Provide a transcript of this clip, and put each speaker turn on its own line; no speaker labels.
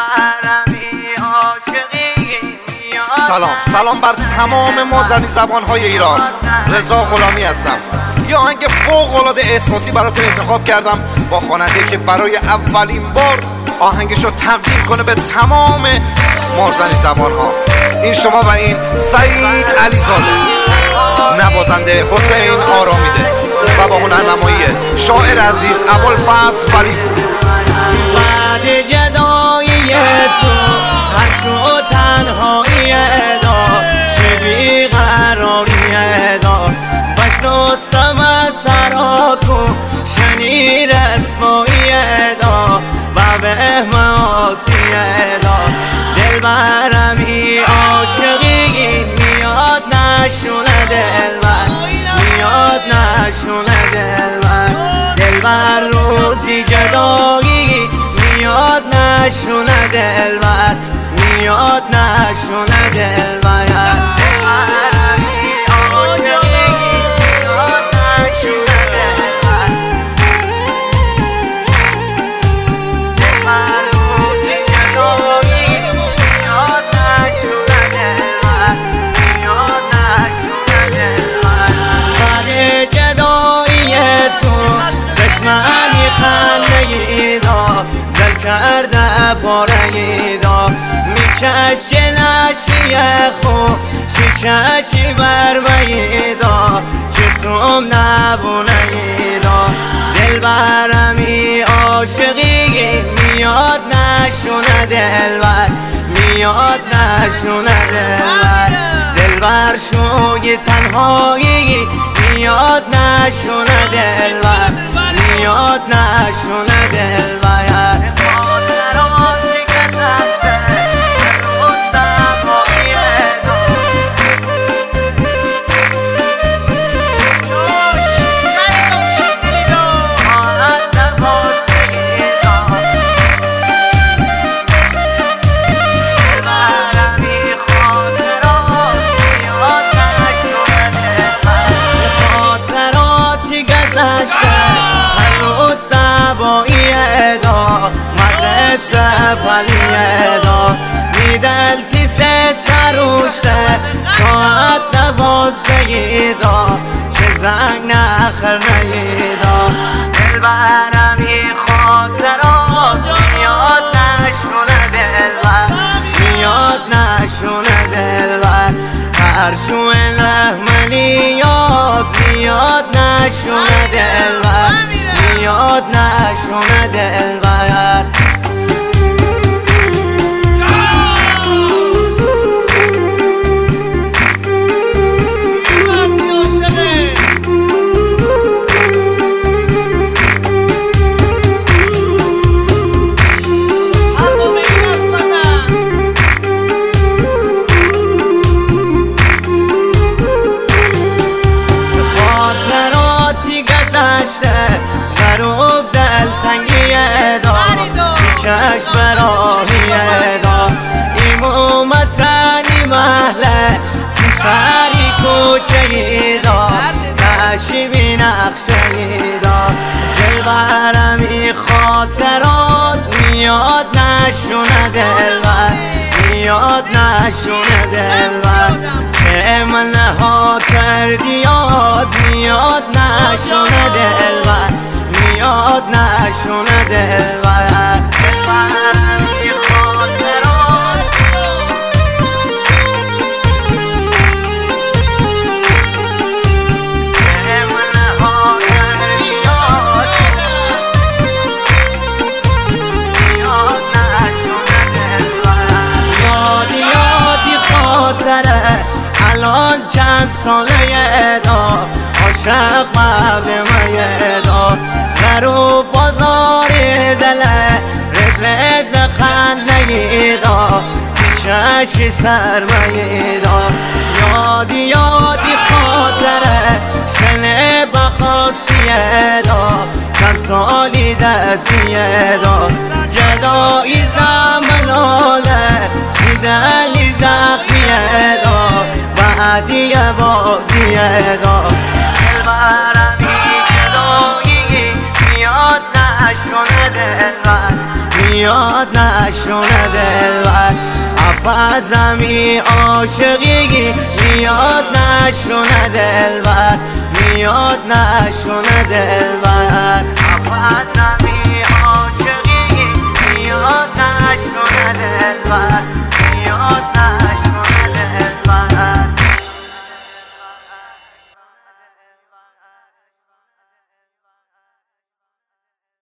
سلام بر تمام مازنی زبان‌های ایران. رضا غلامی هستم. یه آهنگ فوق‌العاده احساسی براتون انتخاب کردم با خواننده که برای اولین بار آهنگش رو تقدیم کنه به تمام مازنی زبان‌ها. این شما و این سعید علیزاده، نوازنده حسین آرامیده و با هنرنمایی شاعر عزیز ابوالفضل ولیپور.
بعد جدایی تو هر شو تنهایی دا چه بیقراری دا بشنستم از سراکو شنی رسوایی دا و به معاصی دا دل برمی عاشقی میاد نشونه دلبر میاد نشونه دلبر دلبر روزی جدایی میاد نشونه دلبر میاد نشونه دلبر کرده پاره دا میچش جلشی خو چشی برمه دا چطوم نبونه دا دل برمی عاشقی میاد نشونه دلبر میاد نشونه دلبر دلبر شوی تنهایی میاد نشونه دلبر میاد نشونه دلبر پلیه دا میدل تیسه سروشته ساعت 12 دا چه زنگ نخر نیدا دل برمی خاطرات میاد نشونه دلبر میاد نشونه دلبر هر شو لحمنیات میاد نشونه دلبر میاد نشونه دلبر چشم براهیه دا ایمو متنی محله تی سری کوچه دا نشی بی نقشه دا دل برمی خاطرات میاد نشونه دلبر میاد نشونه دلبر که من ها کردی یاد میاد نشونه دلبر میاد نشونه دلبر الان چند ساله دا عاشق به دا غرو بازار دله رز خنده دا چشی سرمایه دا یادی خاطره شنه بخواستیه دا چند سالی دستیه دا جدایی زمناله چی دلی زخمیه دا بعدی بازیه دا دل برمی جدایی میاد نشونه دلبر میاد نشونه دلبر افت زمی عاشقی میاد نشونه دلبر میاد نشونه دلبر افت